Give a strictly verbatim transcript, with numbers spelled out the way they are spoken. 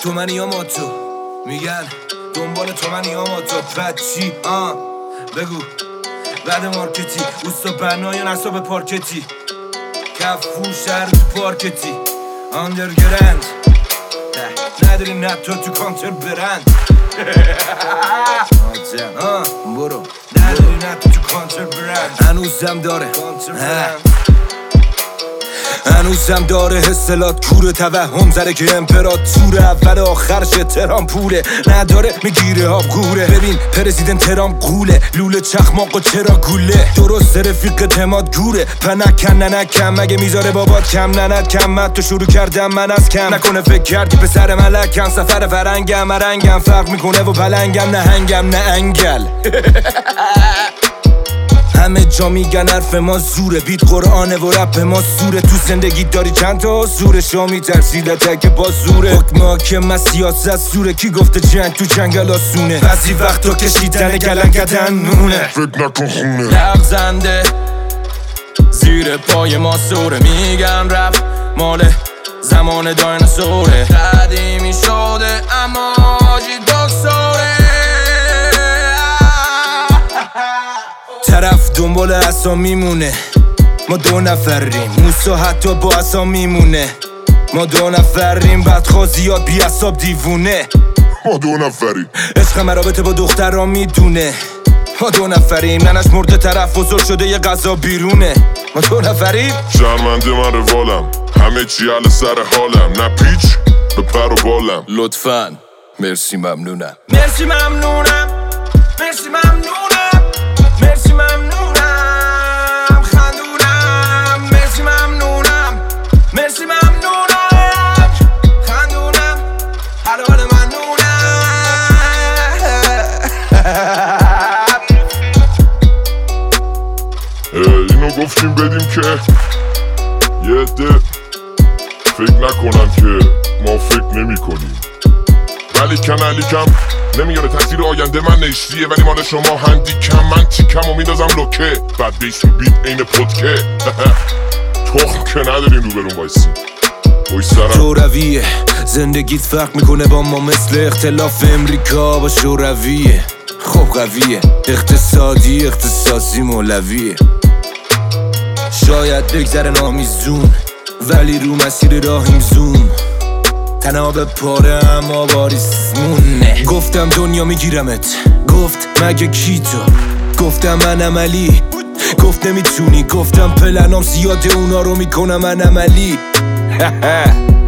تو منی یا ما تو میگن دنبال تو منی یا ما تو بچی آن بگو بعد مارکتی اوستا بنا یا نصاب پارکتی کفو شهر تو پارکتی آندرگرند نداری نتو تو کانتر برند آه برو نداری نتو تو کانتر برند هنوزم داره هنوزم داره حسلات کوره توهم زده که امپراتور اول آخرش ترام پوله نداره میگیره آب گوره ببین پرزیدنت ترام قوله لوله چخماق و چرا گوله درست رفیق تماد گوره پنکن ننکم مگه میذاره بابات کم نند کمت تو شروع کردم من از کم نکنه فکر کردی پسر ملکم سفر فرنگم مرنگم فرق میکنه و پلنگم نهنگم نه انگل همه جا میگن حرف ما زوره بیت قرآنه و رپ ما سوره تو زندگی داری چند تا زوره شا میترسیدت که با زوره حکم که من سیاست سوره کی گفته جنگ تو جنگل آسونه بعضی وقتا کشیدن گلنگدن نونه فکر نکن خونه لغزنده زیر پای ما سوره میگن رپ مال زمان دایناسوره قدیمی شده اما آجی دکتره طرف دنبال عصا میمونه ما دو نفریم موسا حتی با عصا میمونه ما دو نفریم بدخوا زیاد بی عصاب دیوونه ما دو نفریم عشق مرابطه با دخترها میدونه ما دو نفریم ننش مرده طرف بزرگ شده یه غذا بیرونه ما دو نفریم شرمنده من روالم همه چی علی سر حالم نه پیچ به پر و بالم لطفاً مرسی ممنونم مرسی ممنونم مرسی ممنونم مرسی ممنونم خندونم مرسی ممنونم مرسی ممنونم خندونم حالا حالا ممنونم اینو گفتیم بدیم که یه عده فکر نکنن که ما فکر نمی کنیم ولی کن علی کم نمیاره تاثیر آینده من نشتیه ولی مال شما هندی کم من تیکم و میندازم لوکه بعد بیس و بیت این پودکه تخم که ندارین رو برون بایسی شورویه زندگیت فرق میکنه با ما مثل اختلاف امریکا با شورویه خب قویه اقتصادی اختصاصی مولویه شاید بگذره نامیزون ولی رو مسیر راهیم زوم تناب پاره اما باریسمونه گفتم دنیا میگیرمت گفت مگه کی تو گفتم من عملی گفت نمیتونی گفتم پلنام زیاده اونا رو میکنم من عملی